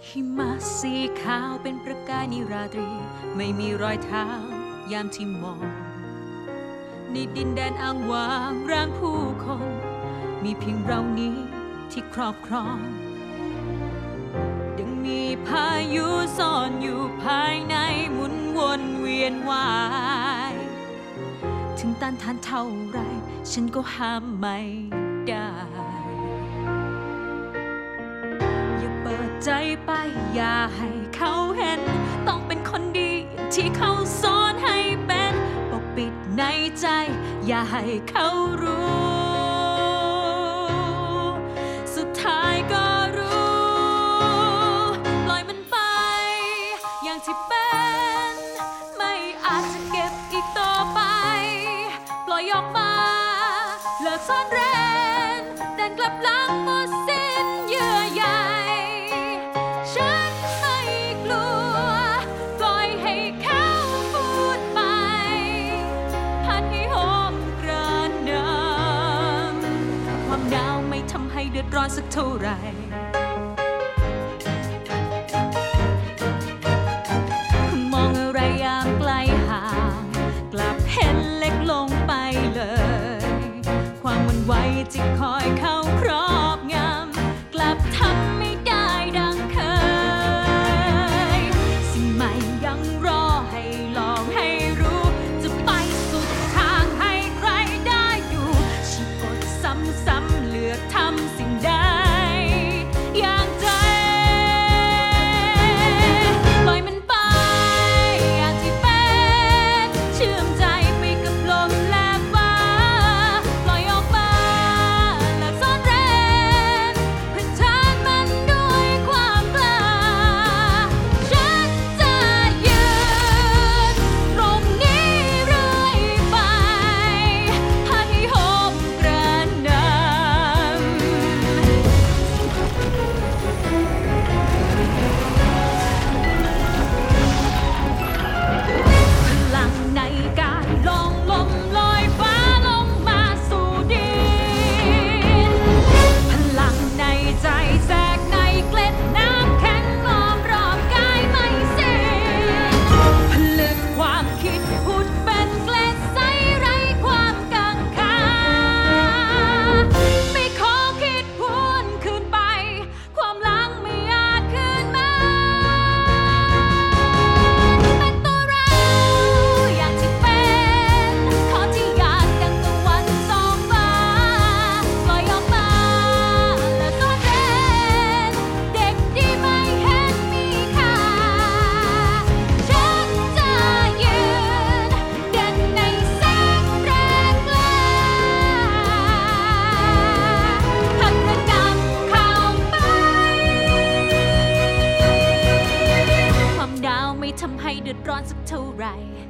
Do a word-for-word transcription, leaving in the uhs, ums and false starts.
หิมะสีขาวเป็นประกายนิราตรีไม่มีรอยเท้ายามที่มองในดินแดนอ้างว้างร่างผู้คนมีเพียงเรานี้ที่ครอบครองดังมีพายุซ่อนอยู่ภายในหมุนวนเวียนว่ายถึงต้านทานเท่าไรฉันก็ห้ามไม่ได้อย่าเปิดใจไปอย่าให้เขาเห็นต้องเป็นคนดีอย่างที่เขาสอนให้เป็นปกปิดในใจอย่าให้เขารู้สุดท้ายก็รู้ปล่อยมันไปอย่างที่เป็นไม่อาจจะเก็บอีกต่อไปปล่อยออกมาเลิกซ่อนเร้นเดินกลับหลังหมดสิ้นเยื่อใยฉันไม่กลัวปล่อยให้เขาพูดไปพัดให้หอมกระหน่ำความหนาวไม่ทำให้เดือดร้อนสักเท่าไหร่มองอะไรยามไกลห่างกลับเห็นเล็กลงไปเลยความหวั่นไหวที่คอยเข้าครอบงำกลับทำไม่ได้ดังเคยสิ่งใหม่ยังรอให้ลองให้รู้จะไปสุดทางให้ใครได้ดูชีกดซ้ำๆเลือกทำสิ่งใดอย่างใจปล่อยมันไปอย่างที่เป็นเชื่อมใจไปกับลมและฟ้าปล่อยออกมาเลิกซ่อนเร้นเผชิญมันด้วยความกล้าฉันจะยืนตรงนี้เรื่อยไปพัดให้หอมกระหน่ำพลังในการลองลมลอยฟ้าลงมาสู่ดินพลังในใจแทรกในเกล็ดน้ำแข็งล้อมรอบกายไม่สิ้นผลึกความคิดผุดเป็นเกล็ดใสไร้ความกังขาไม่ขอคิดพวนคืนไปความหลังไม่อาจคืนมาเป็นตัวเราอย่างที่เป็นขอที่อยากดังตะวันส่องฟ้าปล่อยออกมาเลิกซ่อนเร้นเด็กที่ไม่เห็นมีค่าฉันจะยืนเด่นในแสงแรงกล้าพัดกระหน่ำเข้าไปความหนาวไม่ทำให้เดือดร้อนสักเท่าไหร่